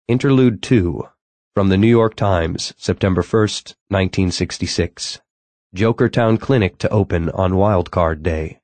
Interlude 2, from the New York Times, September 1st, 1966. Jokertown Clinic to open on Wildcard Day.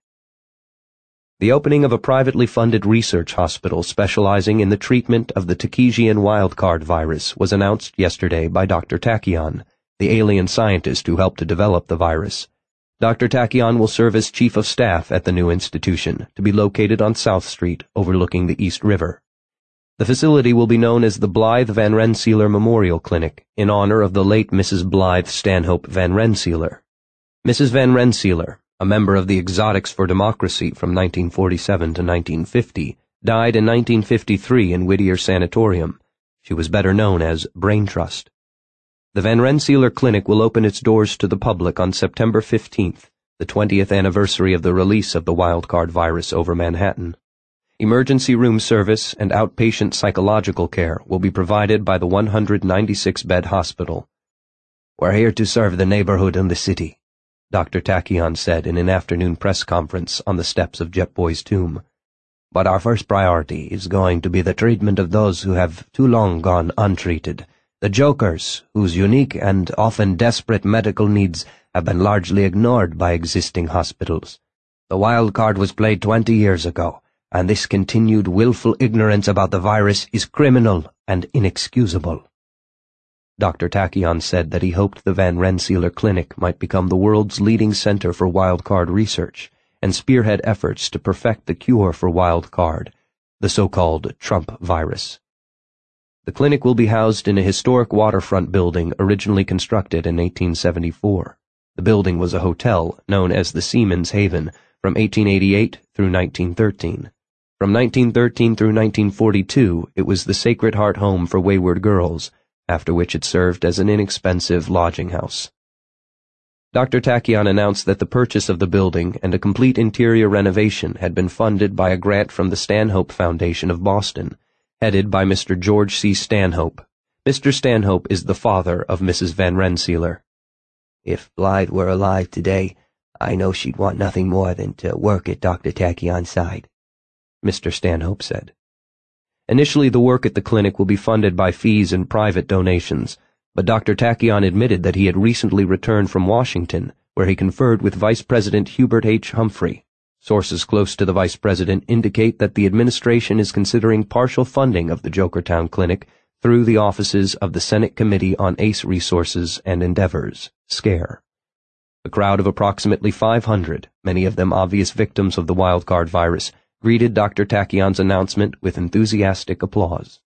The opening of a privately funded research hospital specializing in the treatment of the Takesian wildcard virus was announced yesterday by Dr. Tachyon, the alien scientist who helped to develop the virus. Dr. Tachyon will serve as chief of staff at the new institution, to be located on South Street, overlooking the East River. The facility will be known as the Blythe Van Rensselaer Memorial Clinic, in honor of the late Mrs. Blythe Stanhope Van Rensselaer. Mrs. Van Rensselaer, a member of the Exotics for Democracy from 1947 to 1950, died in 1953 in Whittier Sanatorium. She was better known as Brain Trust. The Van Rensselaer Clinic will open its doors to the public on September 15th, the 20th anniversary of the release of the wildcard virus over Manhattan. Emergency room service and outpatient psychological care will be provided by the 196-bed hospital. "We're here to serve the neighborhood and the city," Dr. Tachyon said in an afternoon press conference on the steps of Jetboy's tomb. "But our first priority is going to be the treatment of those who have too long gone untreated, the jokers whose unique and often desperate medical needs have been largely ignored by existing hospitals. The wild card was played 20 years ago, and this continued willful ignorance about the virus is criminal and inexcusable." Dr. Tachyon said that he hoped the Van Rensselaer Clinic might become the world's leading center for wildcard research and spearhead efforts to perfect the cure for wildcard, the so-called Trump virus. The clinic will be housed in a historic waterfront building originally constructed in 1874. The building was a hotel known as the Seaman's Haven from 1888 through 1913. From 1913 through 1942, it was the Sacred Heart Home for Wayward Girls, after which it served as an inexpensive lodging house. Dr. Tachyon announced that the purchase of the building and a complete interior renovation had been funded by a grant from the Stanhope Foundation of Boston, headed by Mr. George C. Stanhope. Mr. Stanhope is the father of Mrs. Van Rensselaer. "If Blythe were alive today, I know she'd want nothing more than to work at Dr. Tachyon's side," Mr. Stanhope said. Initially, the work at the clinic will be funded by fees and private donations, but Dr. Tachyon admitted that he had recently returned from Washington, where he conferred with Vice President Hubert H. Humphrey. Sources close to the Vice President indicate that the administration is considering partial funding of the Jokertown Clinic through the offices of the Senate Committee on Ace Resources and Endeavors, SCARE. A crowd of approximately 500, many of them obvious victims of the wildcard virus, greeted Dr. Tachyon's announcement with enthusiastic applause.